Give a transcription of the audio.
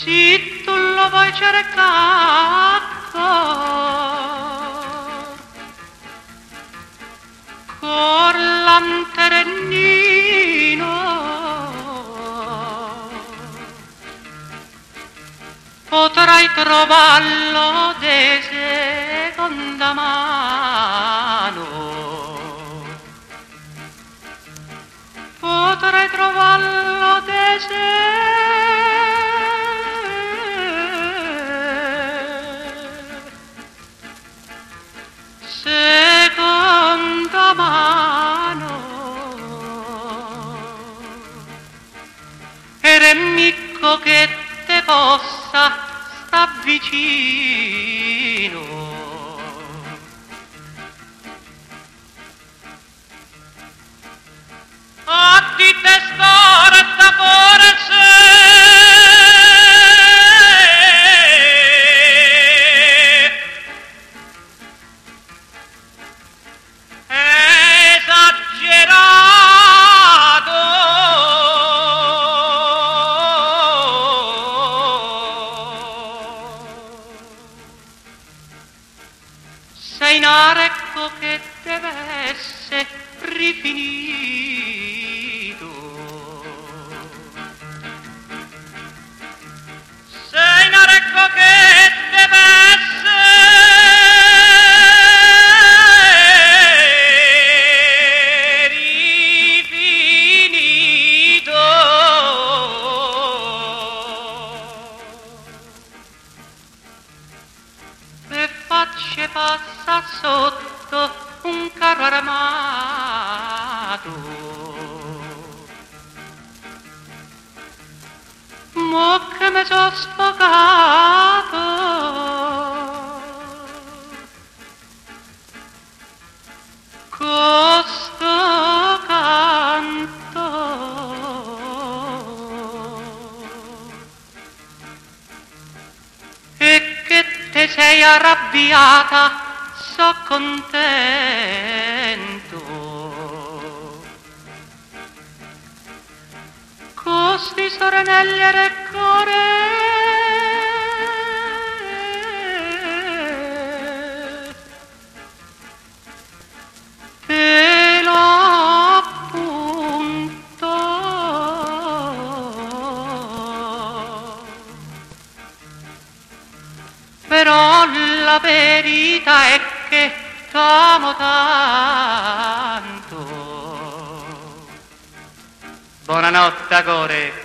Se tu lo vuoi cercare cor lanternino, potrai trovarlo de seconda mano, potrai trovarlo de seconda mano, e remicco che te possa sta vicino. A di te storta forse esagerato, sei narecco che deve essere rifinito, sei narecco che deve essere rifinito, e facce passa sotto un carro armato, mo che mi so sfogato, costo canto, e che te sei arrabbiata, so contento, costi sorelle recore, te lo appunto, però la verità è che t'amo tanto. Buonanotte, Core.